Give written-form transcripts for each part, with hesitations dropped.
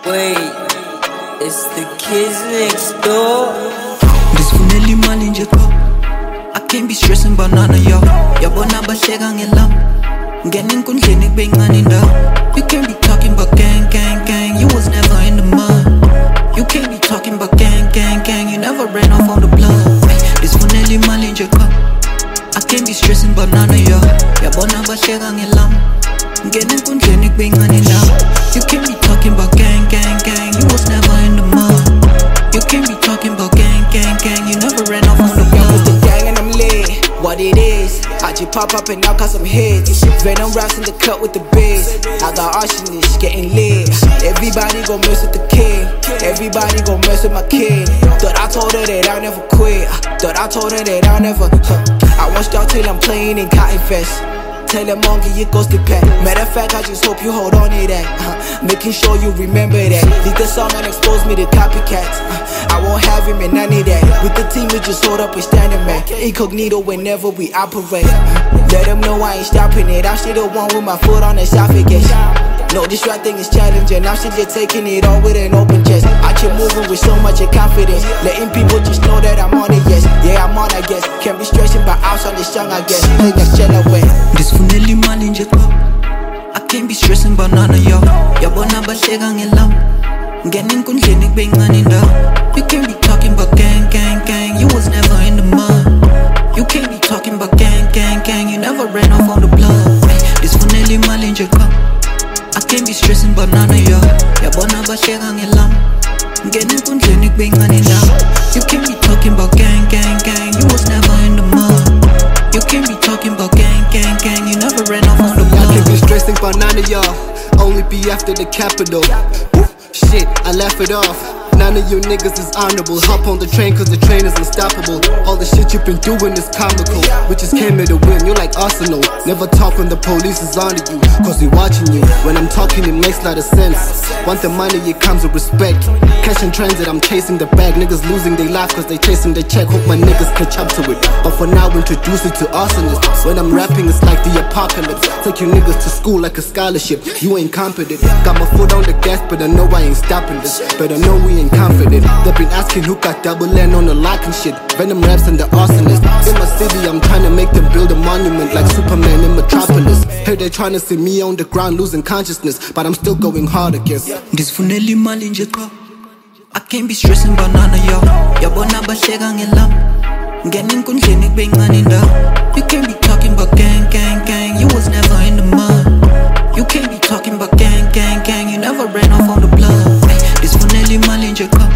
Wait, it's the kids next door. Ngizifunela imali nje qho, I can't be stressing about none of y'all. Yabona bahleka ngelami, ngena enkundleni kube incane indawo. You can't be talking about gang, gang, gang. You was never in the mud. You can't be talking about gang, gang, gang. You never ran off on the blood. Ngizifunela imali nje qho, I can't be stressing about none of y'all. Yabona bahleka ngelami, ngena enkundleni kube incane indawo. You can't be talking about gang, gang, gang. You was never in the mud. You can't be talking about gang, gang, gang. You never ran off on the block. With the gang and I'm lit, what it is, I just pop up and knock out some hits. Venom raps in the cut with the bass. I got arsonists getting lit. Everybody gon' mess with the king. Everybody gon' mess with my kid. Thought I told her that I never quit. Thought I told her that I never I watched out till I'm playing in Cotton Fest. Tell them monkey it goes to pet. Matter of fact, I just hope you hold on to that. Making sure you remember that. Leave the song and expose me to copycats. I won't have him in none of that. With the team, we just hold up and standing man. Incognito whenever we operate. Let them know I ain't stopping it. I'm still the one with my foot on the esophagus. No, this right thing is challenging. I'm still just taking it all with an open chest. I keep moving with so much confidence. Letting people just know that I'm on it, yes. Yeah, I'm on, I guess. Can't be stressing by outs on this song, I guess. Hey, that's chill away. Ngizifunela imali nje qho, I can't be stressing about none of y'all. Yabona bahleka ngelami, ngena enkundleni kube incane indawo. You can't be talking about gang, gang, gang. You was never in the mud. You can't be talking about gang, gang, gang. You never ran off on the blood. Ngizifunela imali nje qho, I can't be stressing about none of y'all. Yabona bahleka ngelami, ngena enkundleni kube incane indawo. You can't be talking about gang, gang, gang. You was never in the mud. You can't be talking about gang, gang, gang. You never ran off on the block. I can't be stressing about none of y'all. Only be after the capital. Woo, shit, I laugh it off. None of you niggas is honorable. Hop on the train cause the train is unstoppable. All the shit you've been doing is comical. We just came here to win, you're like Arsenal. Never talk when the police is onto you, cause we watching you. When I'm talking it makes a lot of sense. Want the money, it comes with respect. Cash in transit, I'm chasing the bag. Niggas losing their life cause they chasing the check. Hope my niggas catch up to it. But for now, introduce it to arsonists. When I'm rapping, it's like the apocalypse. Take you niggas to school like a scholarship. You ain't competent. Got my foot on the gas, but I know I ain't stopping this. But I know we ain't confident. They've been asking who got double N on the lock and shit. Venom raps and the arsonist. In my city, I'm trying to make them build a monument like Superman in Metropolis. Hey, they're trying to see me on the ground losing consciousness, but I'm still going hard again. Ngizifunela imali nje qho, I can't be stressing about none of y'all. Yabona bahleka ngelami, ngena enkundleni kube incane indawo. You can't be talking about gang, gang, gang. You was never in the mud. You can't be talking about gang, gang, gang. You never ran off on the blood. Ngizifunela imali nje qho,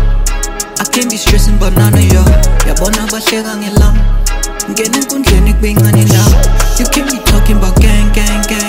I can't be stressing about none of y'all. Yabona bahleka ngelami, ngena enkundleni kube incane indawo. You can't be talking about gang, gang, gang.